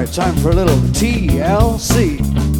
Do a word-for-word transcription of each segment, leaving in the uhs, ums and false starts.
right, time for a little T L C.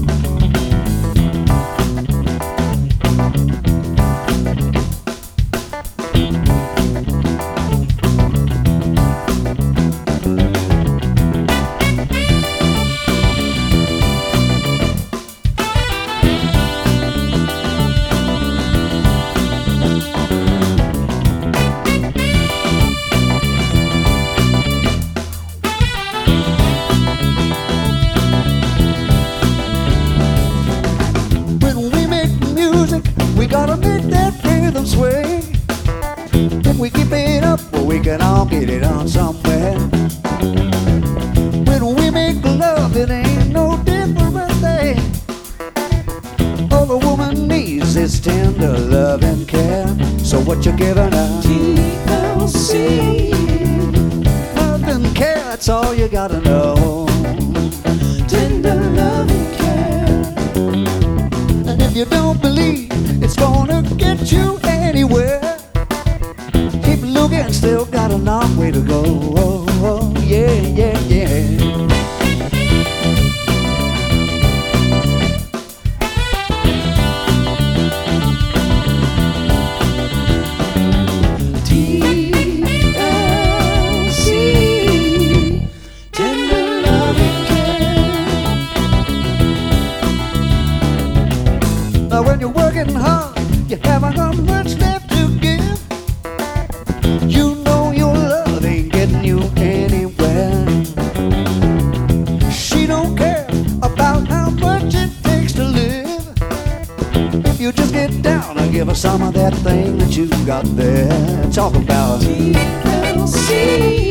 We gotta make that rhythm sway. If we keep it up, well, we can all get it on somewhere. When we make love, it ain't no different thing. All the woman needs is tender love and care. So what you giving her? T L C. Love and care, that's all you gotta know. Tender love and care. And if you don't believe it's gonna get you anywhere, keep looking, still got a long way to go. Oh, oh, yeah, yeah, yeah. T L C. Tender love and care. Now when you're working hard, you haven't got much left to give. You know your love ain't getting you anywhere. She don't care about how much it takes to live. If you just get down and give her some of that thing that you got there. Talk about T L C.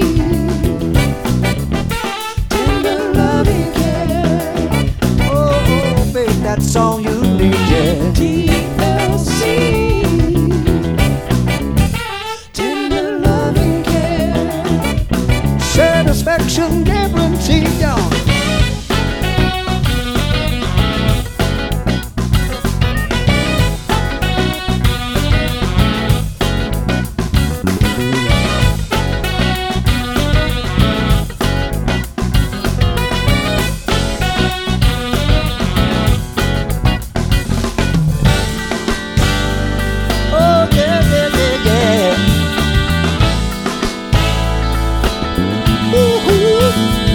Tender love and care. oh, oh, babe, that's all you need, yeah. T L C. Tender love and care. Satisfaction guaranteed, y'all. Oh, yeah, yeah, yeah, yeah. Ooh-hoo.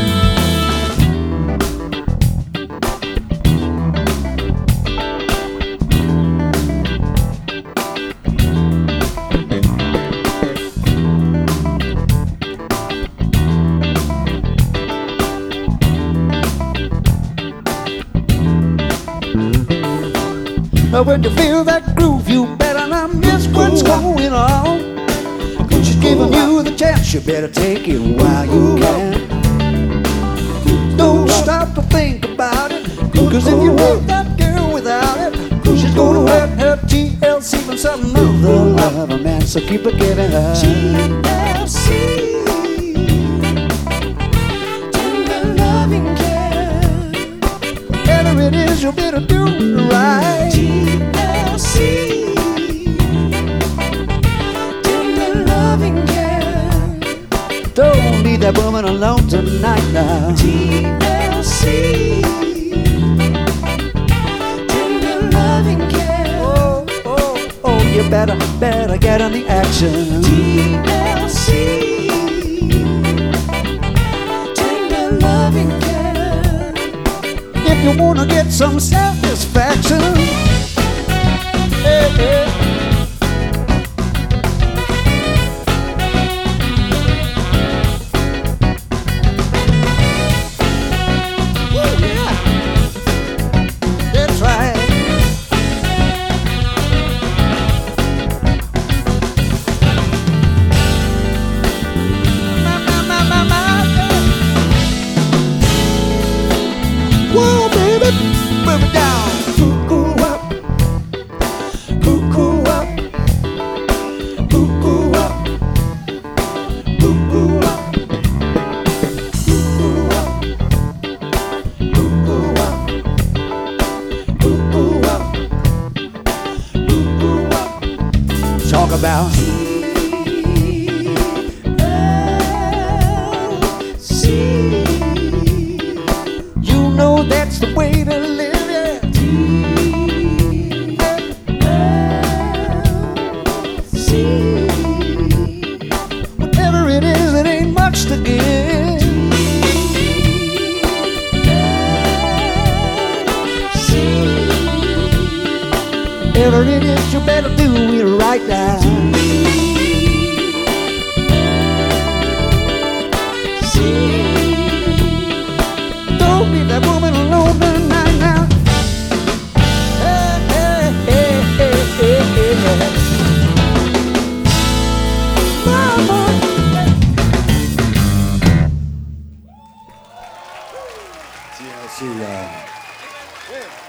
Now when you feel that groove, you better not miss what's going on. She's giving you the chance, you better take it while you can. Don't stop to think about it, cause if you leave that girl without it, she's gonna hurt her T L C from some other lover, man. So keep it giving her T L C. Tender love and care. whatever it is, you better do it right. T L C. Tender love and care. Don't leave that woman alone tonight now. T L C. Tender love and care. Oh, oh, oh, you better, better get on the action. T L C. Tender love and care. If you wanna get some satisfaction, hey, hey. Woo, yeah. That's right. My, my, my, my, my, yeah. Whoa, baby, move it down. Cuckoo up, cuckoo up, cuckoo up, cuckoo up, cuckoo up, cuckoo up, cuckoo up, cuckoo up. Talk about T L C. That's the way to live, yeah. See, Whatever it is, it ain't much to give. Whatever it is, you better do it right now. Don't leave that woman alone tonight now. Hey, hey, hey, hey, hey, hey, hey. Mama. T L C, uh,